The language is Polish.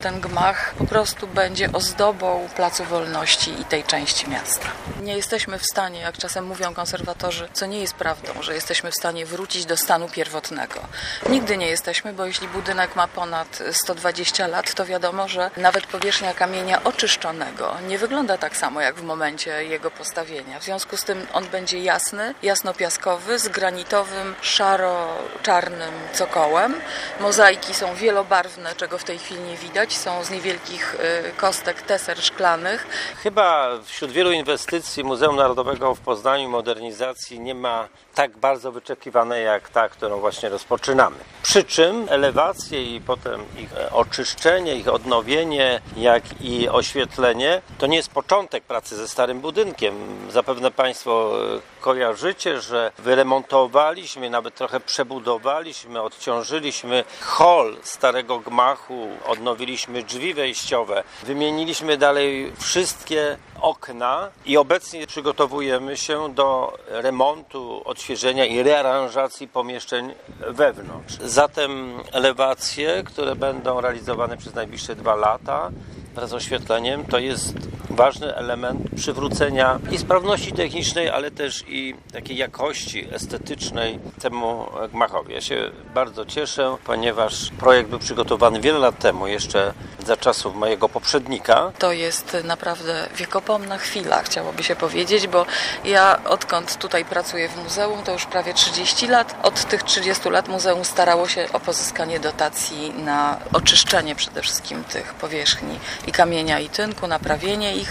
Ten gmach po prostu będzie ozdobą Placu Wolności i tej części miasta. Nie jesteśmy w stanie, jak czasem mówią konserwatorzy, co nie jest prawdą, że jesteśmy w stanie wrócić do stanu pierwotnego. Nigdy nie jesteśmy, bo jeśli budynek ma ponad 120 lat, to wiadomo, że nawet powierzchnia kamienia oczyszczonego nie wygląda tak samo jak w momencie jego postawienia. W związku z tym on będzie jasny, jasnopiaskowy, z granitowym, szaro-czarnym cokołem. Mozaiki są wielobarwne, czego w tej chwili nie widać. Są z niewielkich kostek teser szklanych. Chyba wśród wielu inwestycji Muzeum Narodowego w Poznaniu modernizacji nie ma tak bardzo wyczekiwanej jak ta, którą właśnie rozpoczynamy. Przy czym elewacje i potem ich oczyszczenie, ich odnowienie, jak i oświetlenie to nie jest początek pracy ze starym budynkiem. Zapewne Państwo kojarzycie, że wyremontowaliśmy, nawet trochę przebudowaliśmy, odciążyliśmy hol starego gmachu, odnowiliśmy drzwi wejściowe, wymieniliśmy dalej wszystkie okna i obecnie przygotowujemy się do remontu, odświeżenia i rearanżacji pomieszczeń wewnątrz. Zatem elewacje, które będą realizowane przez najbliższe 2 lata wraz z oświetleniem, to jest ważny element przywrócenia i sprawności technicznej, ale też i takiej jakości estetycznej temu gmachowi. Ja się bardzo cieszę, ponieważ projekt był przygotowany wiele lat temu, jeszcze za czasów mojego poprzednika. To jest naprawdę wiekopomna chwila, chciałoby się powiedzieć, bo ja odkąd tutaj pracuję w muzeum, to już prawie 30 lat. Od tych 30 lat muzeum starało się o pozyskanie dotacji na oczyszczenie przede wszystkim tych powierzchni i kamienia i tynku, naprawienie ich.